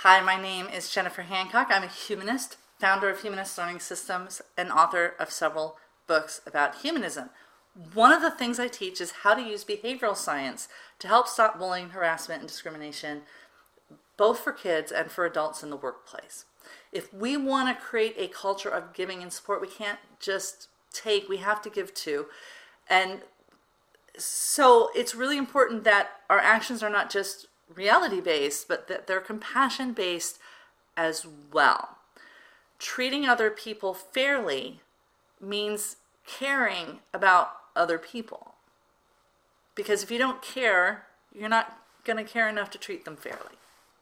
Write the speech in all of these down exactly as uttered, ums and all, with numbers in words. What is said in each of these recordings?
Hi, my name is Jennifer Hancock. I'm a humanist, founder of Humanist Learning Systems, and author of several books about humanism. One of the things I teach is how to use behavioral science to help stop bullying, harassment, and discrimination, both for kids and for adults in the workplace. If we want to create a culture of giving and support, we can't just take, we have to give too. And so it's really important that our actions are not just reality-based, but that they're compassion-based as well. Treating other people fairly means caring about other people. Because if you don't care, you're not going to care enough to treat them fairly.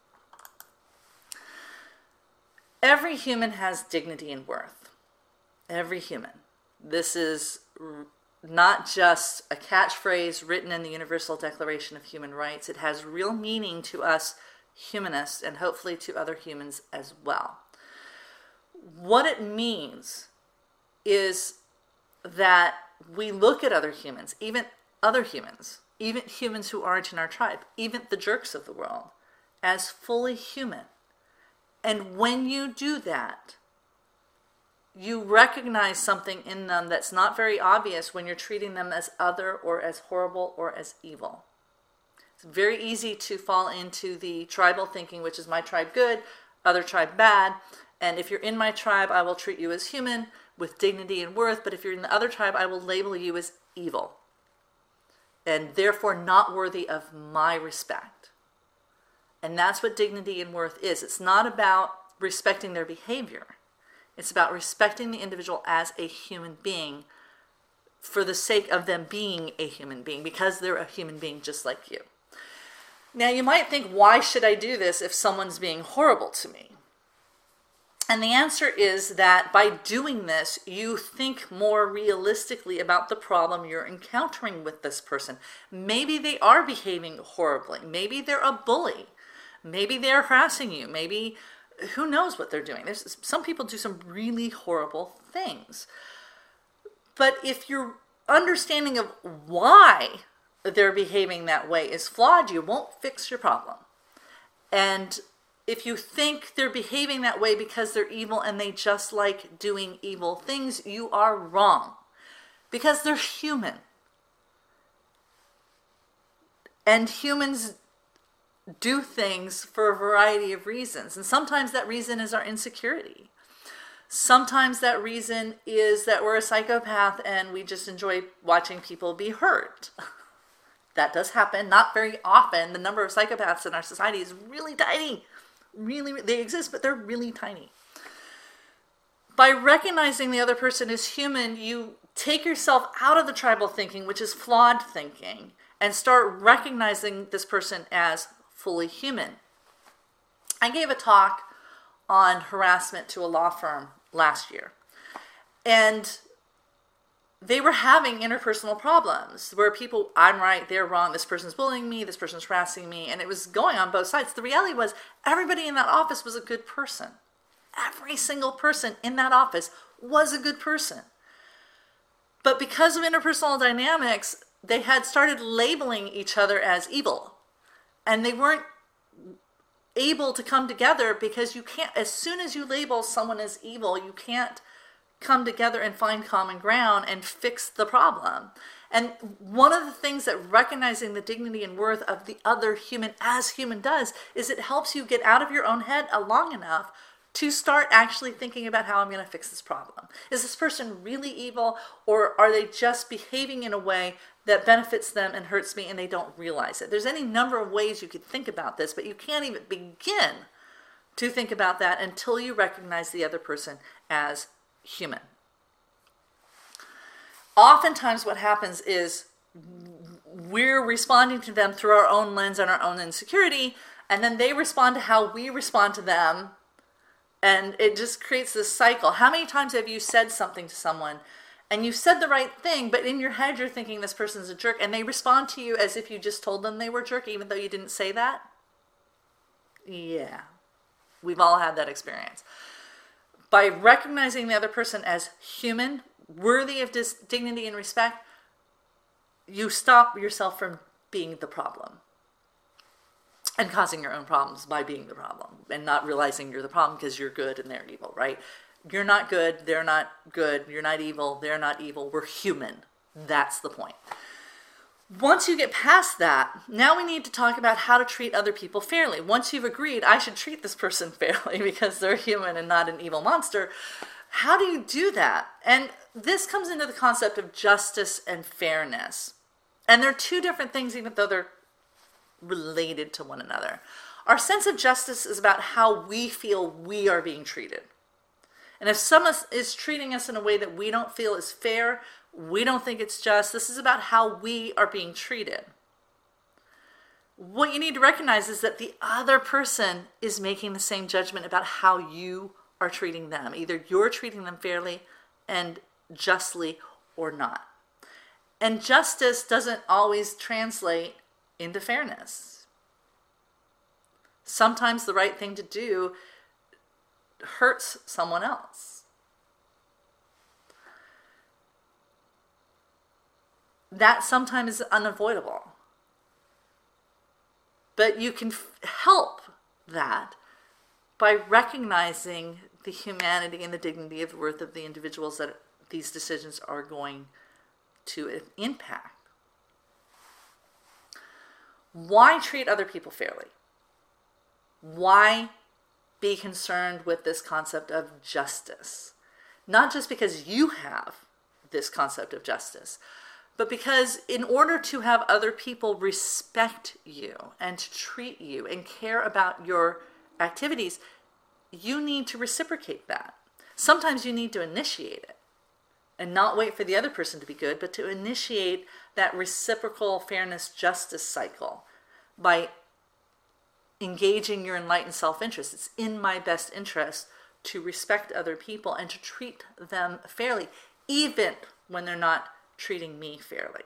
Every human has dignity and worth. Every human. This is not just a catchphrase written in the Universal Declaration of Human Rights. It has real meaning to us humanists and hopefully to other humans as well. What it means is that we look at other humans, even other humans, even humans who aren't in our tribe, even the jerks of the world, as fully human. And when you do that, you recognize something in them that's not very obvious when you're treating them as other or as horrible or as evil. It's very easy to fall into the tribal thinking, which is my tribe good, other tribe bad. And if you're in my tribe, I will treat you as human with dignity and worth. But if you're in the other tribe, I will label you as evil and therefore not worthy of my respect. And that's what dignity and worth is. It's not about respecting their behavior. It's about respecting the individual as a human being for the sake of them being a human being, because they're a human being just like you. Now, you might think, why should I do this if someone's being horrible to me? And the answer is that by doing this, you think more realistically about the problem you're encountering with this person. Maybe they are behaving horribly. Maybe they're a bully. Maybe they're harassing you. Maybe who knows what they're doing. There's some people do some really horrible things. But if your understanding of why they're behaving that way is flawed, you won't fix your problem. And if you think they're behaving that way because they're evil and they just like doing evil things, you are wrong. Because they're human. And humans do things for a variety of reasons. And sometimes that reason is our insecurity. Sometimes that reason is that we're a psychopath and we just enjoy watching people be hurt. That does happen, not very often. The number of psychopaths in our society is really tiny. Really, they exist, but they're really tiny. By recognizing the other person is human, you take yourself out of the tribal thinking, which is flawed thinking, and start recognizing this person as fully human. I gave a talk on harassment to a law firm last year, and they were having interpersonal problems where people, I'm right, they're wrong, this person's bullying me, this person's harassing me, and it was going on both sides. The reality was everybody in that office was a good person. Every single person in that office was a good person. But because of interpersonal dynamics, they had started labeling each other as evil. And they weren't able to come together because you can't, as soon as you label someone as evil, you can't come together and find common ground and fix the problem. And one of the things that recognizing the dignity and worth of the other human as human does is it helps you get out of your own head long enough to start actually thinking about how I'm going to fix this problem. Is this person really evil, or are they just behaving in a way that benefits them and hurts me and they don't realize it? There's any number of ways you could think about this, but you can't even begin to think about that until you recognize the other person as human. Oftentimes what happens is we're responding to them through our own lens and our own insecurity, and then they respond to how we respond to them, and it just creates this cycle. How many times have you said something to someone and you said the right thing, but in your head you're thinking this person's a jerk, and they respond to you as if you just told them they were a jerk even though you didn't say that? Yeah, we've all had that experience. By recognizing the other person as human, worthy of dis- dignity and respect, you stop yourself from being the problem. and causing your own problems by being the problem and not realizing you're the problem because you're good and they're evil, right? You're not good, they're not good, you're not evil, they're not evil, we're human. That's the point. Once you get past that, now we need to talk about how to treat other people fairly. Once you've agreed, I should treat this person fairly because they're human and not an evil monster, how do you do that? And this comes into the concept of justice and fairness. And they're two different things, even though they're related to one another. Our sense of justice is about how we feel we are being treated. And if someone is treating us in a way that we don't feel is fair, we don't think it's just, this is about how we are being treated. What you need to recognize is that the other person is making the same judgment about how you are treating them. Either you're treating them fairly and justly or not. And justice doesn't always translate into fairness. Sometimes the right thing to do hurts someone else. That sometimes is unavoidable. But you can f- help that by recognizing the humanity and the dignity of the worth of the individuals that these decisions are going to impact. Why treat other people fairly? Why be concerned with this concept of justice? Not just because you have this concept of justice, but because in order to have other people respect you and to treat you and care about your activities, you need to reciprocate that. Sometimes you need to initiate it and not wait for the other person to be good, but to initiate that reciprocal fairness justice cycle by engaging your enlightened self-interest. It's in my best interest to respect other people and to treat them fairly, even when they're not treating me fairly.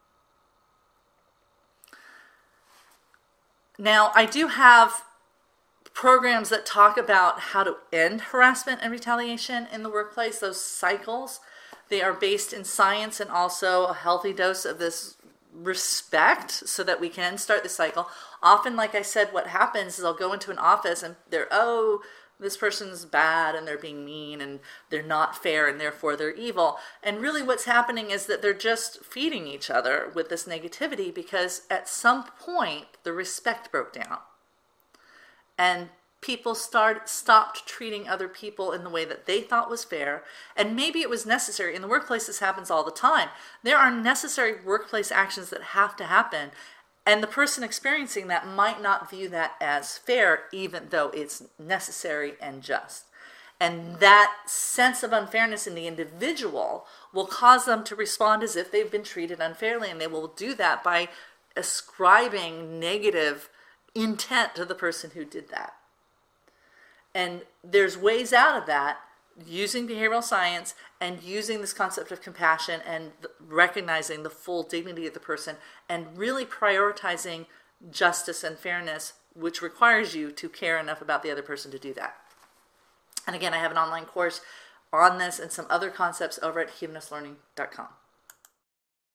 Now, I do have programs that talk about how to end harassment and retaliation in the workplace, those cycles. They are based in science and also a healthy dose of this respect so that we can start the cycle. Often, like I said, what happens is I'll go into an office and they're, oh, this person's bad and they're being mean and they're not fair and therefore they're evil. And really what's happening is that they're just feeding each other with this negativity because at some point the respect broke down. And people start, stopped treating other people in the way that they thought was fair. And maybe it was necessary. In the workplace, this happens all the time. There are necessary workplace actions that have to happen. And the person experiencing that might not view that as fair, even though it's necessary and just. And that sense of unfairness in the individual will cause them to respond as if they've been treated unfairly. And they will do that by ascribing negative intent to the person who did that. And there's ways out of that using behavioral science and using this concept of compassion and recognizing the full dignity of the person and really prioritizing justice and fairness, which requires you to care enough about the other person to do that. And again, I have an online course on this and some other concepts over at humanist learning dot com.